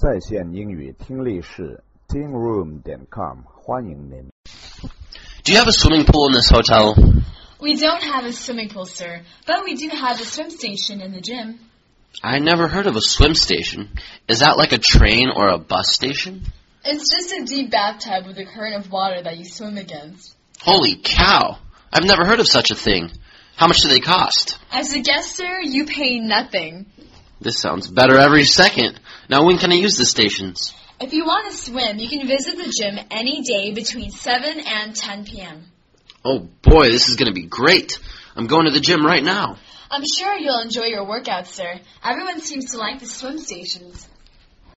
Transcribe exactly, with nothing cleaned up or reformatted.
在线英语听力室 teen room 点 com 欢迎您。 Do you have a swimming pool in this hotel? We don't have a swimming pool, sir, but we do have a swim station in the gym. I never heard of a swim station. Is that like a train or a bus station? It's just a deep bathtub with a current of water that you swim against. Holy cow! I've never heard of such a thing. How much do they cost? As a guest, sir, you pay nothing. This sounds better every second. Now when can I use the stations? If you want to swim, you can visit the gym any day between seven and ten p.m. Oh boy, this is going to be great. I'm going to the gym right now. I'm sure you'll enjoy your workout, sir. Everyone seems to like the swim stations.